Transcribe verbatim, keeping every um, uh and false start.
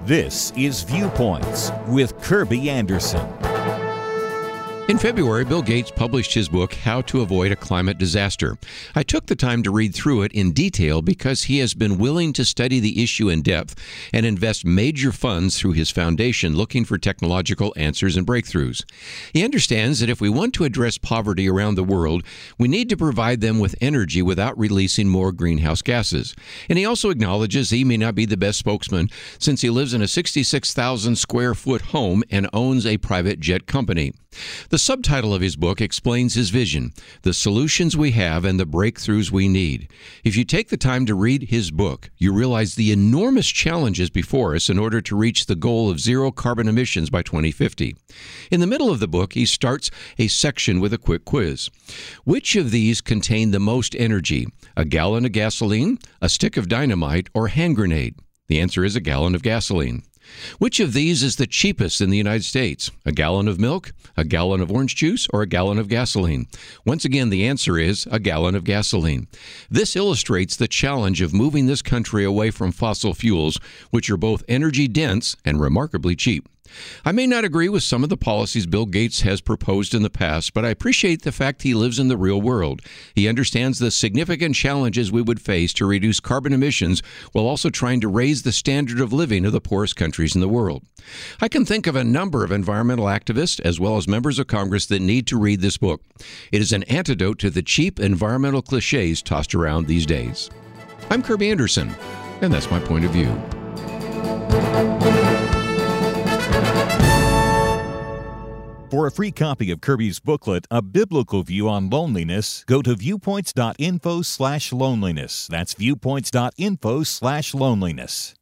This is Viewpoints with Kirby Anderson. In February, Bill Gates published his book, How to Avoid a Climate Disaster. I took the time to read through it in detail because he has been willing to study the issue in depth and invest major funds through his foundation looking for technological answers and breakthroughs. He understands that if we want to address poverty around the world, we need to provide them with energy without releasing more greenhouse gases. And he also acknowledges he may not be the best spokesman since he lives in a sixty-six thousand square foot home and owns a private jet company. The subtitle of his book explains his vision, the solutions we have and the breakthroughs we need. If you take the time to read his book, you realize the enormous challenges before us in order to reach the goal of zero carbon emissions by twenty fifty. In the middle of the book, he starts a section with a quick quiz. Which of these contain the most energy? A gallon of gasoline, a stick of dynamite, or a hand grenade? The answer is a gallon of gasoline. Which of these is the cheapest in the United States? A gallon of milk, a gallon of orange juice, or a gallon of gasoline? Once again, the answer is a gallon of gasoline. This illustrates the challenge of moving this country away from fossil fuels, which are both energy dense and remarkably cheap. I may not agree with some of the policies Bill Gates has proposed in the past, but I appreciate the fact he lives in the real world. He understands the significant challenges we would face to reduce carbon emissions while also trying to raise the standard of living of the poorest countries in the world. I can think of a number of environmental activists as well as members of Congress that need to read this book. It is an antidote to the cheap environmental cliches tossed around these days. I'm Kirby Anderson, and that's my point of view. For a free copy of Kirby's booklet, A Biblical View on Loneliness, go to viewpoints.info slash loneliness. That's viewpoints.info slash loneliness.